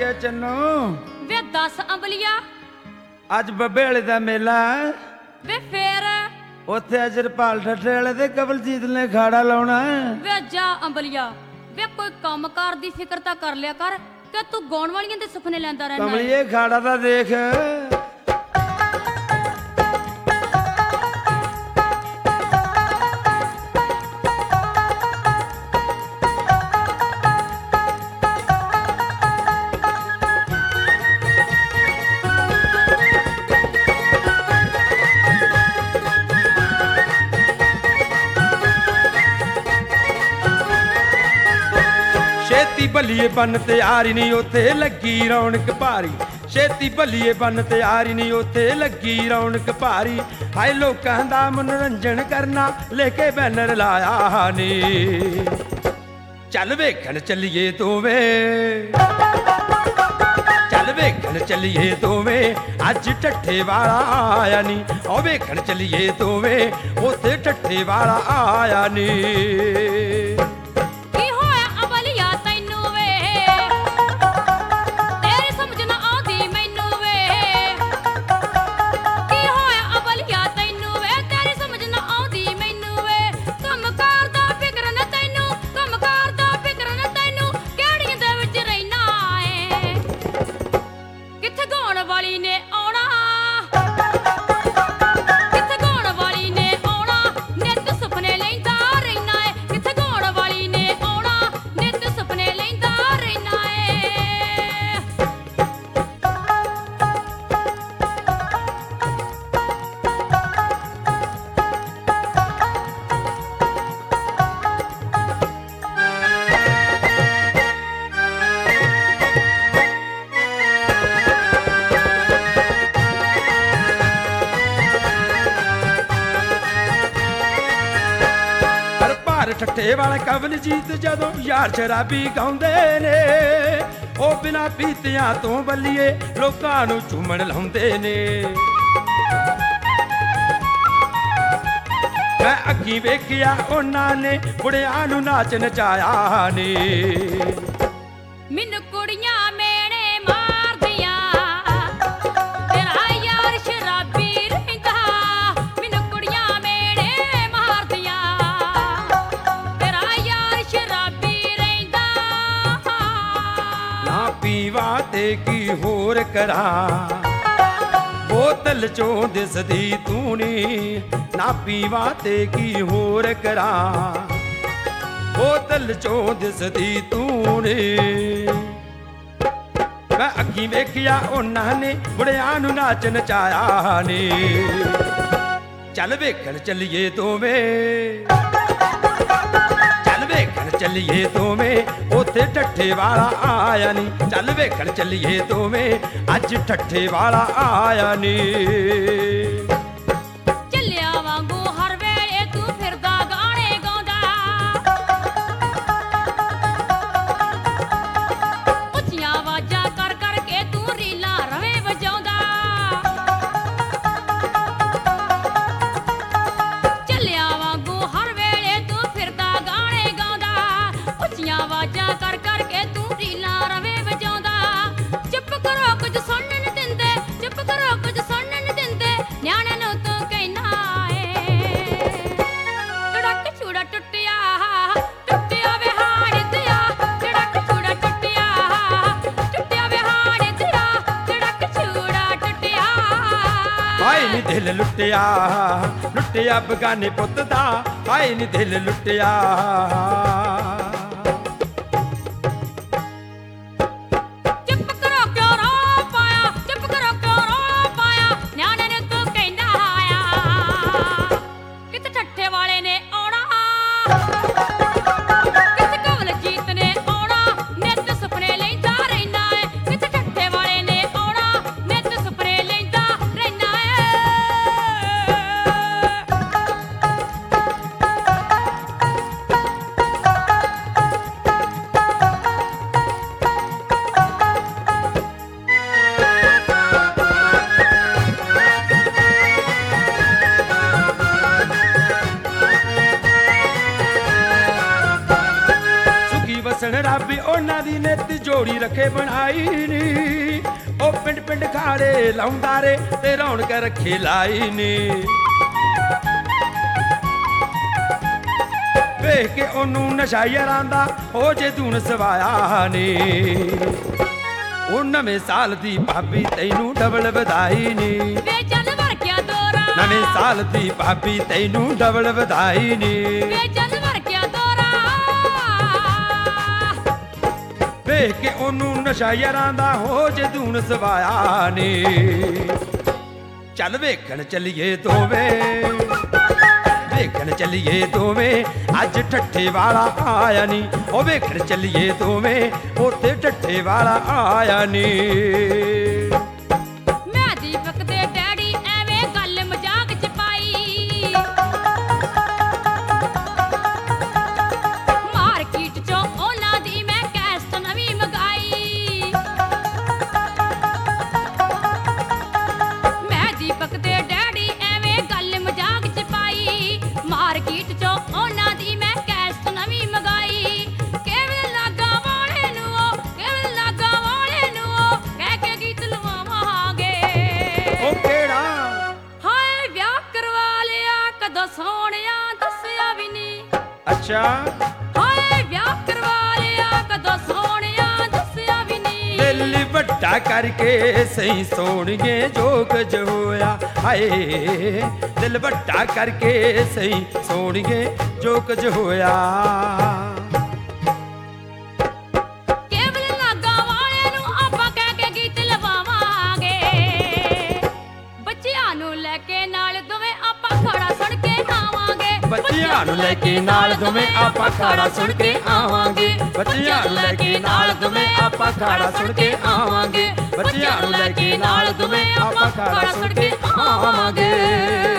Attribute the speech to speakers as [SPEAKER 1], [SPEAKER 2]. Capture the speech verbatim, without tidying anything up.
[SPEAKER 1] ਗਿਆ ਚੰਨੋ
[SPEAKER 2] ਵੇ ਦਸ ਅੰਬਲੀਆ
[SPEAKER 1] ਅੱਜ ਬੱਬੇ ਵਾਲੇ ਦਾ ਮੇਲਾ
[SPEAKER 2] ਵੇ ਫੇਰ
[SPEAKER 1] ਉੱਥੇ ਅੱਜ ਰਪਾਲ ਠੱਠੇ ਵਾਲੇ ਤੇ ਕਬਲਜੀਤ ਨੇ ਖਾੜਾ ਲਾਉਣਾ
[SPEAKER 2] ਵੇ ਜਾ ਅੰਬਲੀਆ ਵੇ ਕੋਈ ਕੰਮ ਕਾਰ ਦੀ ਫਿਕਰ ਤਾਂ ਕਰ ਲਿਆ ਕਰ ਕਿ ਤੂੰ ਗਾਉਣ ਵਾਲੀਆਂ ਦੇ ਸੁਪਨੇ ਲੈਂਦਾ ਰਹਿਣਾ
[SPEAKER 1] ਕਮਲੀਏ ਖਾੜਾ ਤਾਂ ਦੇਖ ਛੇਤੀ ਭੱਲੀਏ ਬੰਨ ਤੇ ਆਰੀ ਨਹੀਂ ਉੱਥੇ ਲੱਗੀ ਰੌਣਕ ਭਾਰੀ ਛੇਤੀ ਭੱਲੀਏ ਬੰਨ ਤੇ ਆਰੀ ਨਹੀਂ ਉੱਥੇ ਲੱਗੀ ਰੌਣਕ ਭਾਰੀ ਹਾਏ ਲੋਕਾਂ ਦਾ ਮਨੋਰੰਜਨ ਕਰਨਾ ਲੈ ਕੇ ਬੈਨਰ ਲਾਇਆ ਨੀ ਚੱਲ ਵੇਖਣ ਚੱਲੀਏ ਦੋਵੇਂ ਚੱਲ ਵੇਖਣ ਚੱਲੀਏ ਦੋਵੇਂ ਅੱਜ ਠੱਠੇ ਵਾਲਾ ਆਇਆ ਨੀ ਉਹ ਵੇਖਣ ਚੱਲੀਏ ਦੋਵੇਂ ਉੱਥੇ ਠੱਠੇ ਵਾਲਾ ਆਇਆ ਨੀ ਠੱਠੇ ਵਾਲੇ ਕਬਲਜੀਤ ਜਦੋਂ ਯਾਰ ਸ਼ਰਾਬੀ ਗਾਉਂਦੇ ਨੇ ਉਹ ਬਿਨਾਂ ਪੀਤਿਆਂ ਤੋਂ ਬੱਲੀਏ ਲੋਕਾਂ ਨੂੰ ਝੂਮਣ ਲਾਉਂਦੇ ਨੇ ਮੈਂ ਅੱਖੀਂ ਵੇਖਿਆ ਉਹਨਾਂ ਨੇ ਬੁੜਿਆਂ ਨੂੰ ਨਾਚ ਨਚਾਇਆ ਨੇ
[SPEAKER 2] ਮੈਨੂੰ ਕੁੜੀਆਂ ਮੇਣੇ ਮਾਰਦੀਆਂ ਤੇਰਾ ਯਾਰ ਸ਼ਰਾਬੀ ਰਹਿੰਦਾ ਮੈਨੂੰ ਕੁੜੀਆਂ ਮੇਣੇ ਮਾਰਦੀਆਂ ਤੇਰਾ ਯਾਰ ਸ਼ਰਾਬੀ ਰਹਿੰਦਾ
[SPEAKER 1] ਨਾ ਪੀਵਾ ਤੇ ਕੀ ਹੋਰ ਕਰਾਂ ਬੋਤਲ ਚੋਂ ਦਿਸਦੀ ਤੂੰ ਨੀ ਨਾ ਪੀਵਾ ਤੇ ਕੀ ਹੋਰ ਕਰਾਂ ਬੋਤਲ ਚੋਂ ਦਿਸਦੀ ਤੂੰ ਨੀ ਮੈਂ ਅੱਖੀਂ ਵੇਖਿਆ ਉਹਨਾਂ ਨੇ ਬੁੜਿਆਂ ਨੂੰ ਨਾਚ ਨਚਾਇਆ ਨੇ ਚੱਲ ਵੇਖਣ ਚੱਲੀਏ ਦੋਵੇਂ ਚੱਲ ਵੇਖਣ ਚੱਲੀਏ ਦੋਵੇਂ ਉੱਥੇ ਠੱਠੇ ਵਾਲਾ ਆਇਆ ਨੀ ਚੱਲ ਵੇਖਣ ਚੱਲੀਏ ਦੋਵੇਂ ਅੱਜ ਠੱਠੇ ਵਾਲਾ ਆਇਆ ਨੀ ਹਾਏ ਨੀ ਦਿਲ ਲੁੱਟਿਆ ਲੁੱਟਿਆ ਬਗਾਨੇ ਪੁੱਤ ਦਾ ਹਾਏ ਨੀ ਦਿਲ ਲੁੱਟਿਆ
[SPEAKER 2] ਚੁੱਪ ਕਰੋ ਕਿਉਂ ਰੋ ਪਾਇਆ ਚੁੱਪ ਕਰੋ ਕਿਉਂ ਰੋ ਪਾਇਆ ਨਿਆਣੇ ਨੇ ਤੂੰ ਕਹਿੰਦਾ ਆਇਆ ਕਿਤੇ ਠੱਠੇ ਵਾਲੇ ਨੇ ਆਉਣਾ ਕਿਤੇ ਕਬਲਜੀਤ ਨੇ ਆਉਣਾ ਨਿੱਤ ਸੁਪਨੇ ਲੈਂਦਾ ਰਹਿਣਾ ਏ ਕਿਤੇ ਠੱਠੇ ਵਾਲੇ ਨੇ ਆਉਣਾ ਨਿੱਤ ਸੁਪਨੇ ਲੈਂਦਾ ਰਹਿਣਾ ਏ
[SPEAKER 1] ਧਨ ਰੱਬੀ ਉਹਨਾਂ ਦੀ ਨਿੱਤ ਜੋੜੀ ਰੱਖੇ ਬਣਾਈ ਨੀ ਉਹ ਪਿੰਡ ਪਿੰਡ ਖਾੜੇ ਲਾਉਂਦਾ ਰੇ ਤੇ ਰੌਣਕ ਰੱਖੇ ਲਾਈ ਨੀ ਵੇਖ ਕੇ ਉਹਨੂੰ ਨਸ਼ਾ ਯਾਰਾਂ ਦਾ ਹੋ ਜੇ ਧੂਣ ਸਵਾਇਆ ਨੀ ਉਹ ਨਵੇਂ ਸਾਲ ਦੀ ਭਾਬੀ ਤੈਨੂੰ ਡਬਲ ਵਧਾਈ ਨੀ
[SPEAKER 2] ਵੇ ਚੱਲ ਵਰਗਿਆ ਦੋਰਾ
[SPEAKER 1] ਨਵੇਂ ਸਾਲ ਦੀ ਭਾਬੀ ਤੈਨੂੰ ਡਬਲ ਵਧਾਈ ਨੀ
[SPEAKER 2] ਵੇ ਚੱਲ ਵਰਗਿਆ ਦੋਰਾ
[SPEAKER 1] ਵੇਖ ਕੇ ਉਹਨੂੰ ਨਸ਼ਾ ਯਾਰਾਂ ਦਾ ਹੋ ਜੇ ਧੂਣ ਸਵਾਇਆ ਨੀ ਚੱਲ ਵੇਖਣ ਚੱਲੀਏ ਦੋਵੇਂ ਵੇਖਣ ਚੱਲੀਏ ਦੋਵੇਂ ਅੱਜ ਠੱਠੇ ਵਾਲਾ ਆਇਆ ਨੀ ਉਹ ਵੇਖਣ ਚੱਲੀਏ ਦੋਵੇਂ ਉੱਥੇ ਠੱਠੇ ਵਾਲਾ ਆਇਆ ਨੀ
[SPEAKER 2] ਮੈਂ ਦੀਪਕ ਦੇ ਡੈਡੀ ਐਵੇਂ ਗੱਲ ਮਜ਼ਾਕ ਚ ਪਾਈ ਮਾਰਕੀਟ ਚੋਂ ਉਹਨਾਂ ਦੀ ਮੈਂ ਕੈਸਟ ਨਵੀਂ ਮੰਗਾਈ ਮੈਂ ਦੀਪਕ ਦੇ ਡੈਡੀ ਐਵੇਂ ਗੱਲ ਮਜ਼ਾਕ ਚ ਪਾਈ ਮਾਰਕੀਟ ਚੋਂ ਉਹਨਾਂ ਦੀ ਮੈਂ ਕੈਸਟ ਨਵੀਂ ਮੰਗਾਈ ਕਿਵੇਂ ਲਾਗਾ ਵਾਲੇ ਨੂੰ ਉਹ ਕਿਵੇਂ ਲਾਗਾ ਵਾਲੇ ਨੂੰ ਉਹ ਕਹਿ ਕੇ ਗੀਤ ਲਵਾਵਾਂਗੇ
[SPEAKER 1] ਉਹ ਕਿਹੜਾ
[SPEAKER 2] ਹਾਏ ਵਿਆਹ ਕਰਵਾ ਲਿਆ ਕਦੋਂ ਸੋਹਣਿਆ ਦੱਸਿਆ ਵੀ ਨਹੀਂ
[SPEAKER 1] ਅੱਛਾ
[SPEAKER 2] ਹਾਏ ਵਿਆਹ ਕਰਵਾ ਲਿਆ ਕਦੋਂ ਸੋਹਣਿਆ ਦੱਸਿਆ ਵੀ ਨਹੀਂ
[SPEAKER 1] ਦਿਲ ਵੱਡਾ ਕਰਕੇ ਸਹੀ ਸੋਹਣੀਏ ਜੋ ਕੁਝ ਹੋਇਆ ਹਾਏ ਦਿਲ ਵੱਡਾ ਕਰਕੇ ਸਹੀ ਸੋਹਣੀਏ ਜੋ ਕੁਝ ਹੋਇਆ
[SPEAKER 2] ਕੇਵਲ ਲਾਗਾ ਵਾਲੇ ਨੂੰ ਆਪਾਂ ਕਹਿ ਕੇ ਗੀਤ ਲਵਾਵਾਂਗੇ ਬੱਚਿਆਂ ਨੂੰ ਲੈ ਕੇ ਨਾਲ ਦੋਵੇਂ ਆਪਾਂ ਖੜਾ ਸੁਣ ਕੇ ਆਵਾਂਗੇ
[SPEAKER 1] ਬੱਚਿਆਂ ਨੂੰ ਲੈ ਕੇ ਨਾਲ ਦੋਵੇਂ ਆਪਾਂ ਖਾੜਾ ਸੁਣ ਕੇ ਆਵਾਂਗੇ ਬੱਚਿਆਂ ਨੂੰ ਲੈ ਕੇ ਨਾਲ ਦੋਵੇਂ ਆਪਾਂ ਖਾੜਾ ਸੁਣ ਕੇ ਆਵਾਂਗੇ ਬੱਚਿਆਂ ਨੂੰ ਲੈ ਕੇ ਨਾਲ ਦੋਵੇਂ ਆਪਾਂ ਖਾੜਾ ਸੁਣ ਕੇ ਆਵਾਂਗੇ